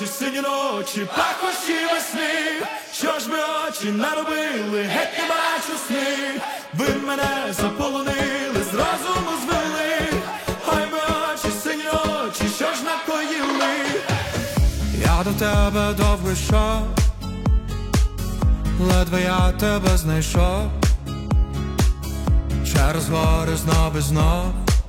сині ночі, пахощі весни. Що ж ви очі наробили, геть не бачу сни. Ви мене заполонили, з розуму звели. Ой, ви очі, сині ночі, що ж накоїли. Я до тебе довго йшов, ледве я тебе знайшов. Через гори знов і знов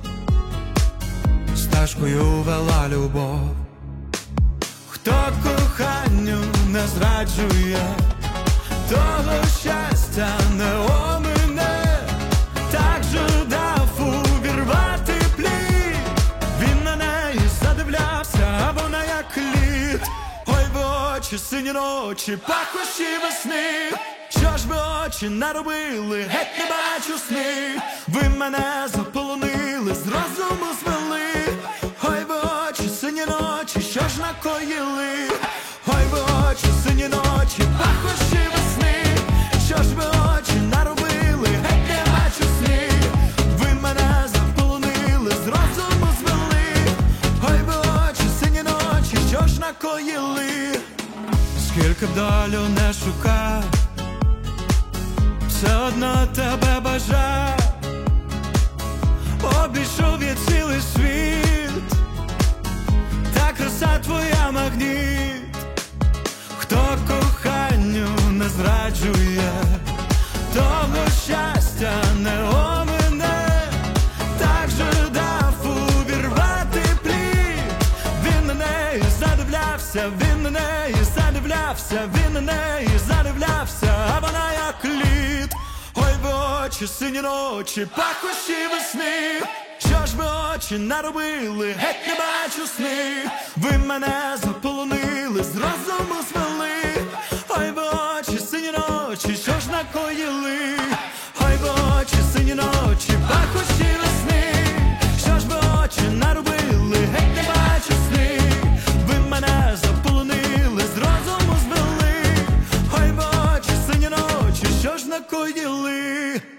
стежкою вела любов. Хто коханню не зраджує, того щастя не омине. Так жадав увірвати плід, він на неї задивлявся, а вона як лід. Ой, ви очі, сині ночі, пахощі весни. Що ж ви очі наробили, геть не бачу сни. Ви мене заполонили, з розуму звели. Ой, ви очі, сині ночі, що ж накоїли. Ой, ви очі, сині ночі, пахощі весни. Що ж ви очі наробили, геть не бачу сни. Ви мене заполонили, з розуму звели. Ой, ви очі, сині ночі, що ж накоїли. Скільки б долю не шукав, все одно тебе бажав. Обійшов я цілий світ, та краса твоя магніт. Хто коханню не зраджує, того щастя не омине. Так жадав увірвати плід, він на неї задивлявся, він на неї задивлявся, він на неї задивлявся, а вона як лід. Ой, ви очі, сині ночі, пахощі весни. Що ж ви очі наробили, геть не бачу сни. Ви мене заполонили, з розуму звели. Ой, ви очі, сині ночі, що ж накоїли. Ой, ви очі, сині ночі, пахощі весни. Що ж ви очі наробили, геть не бачу сни. Ви мене заполонили, з розуму звели. Ой, ви очі, сині ночі, що ж накоїли.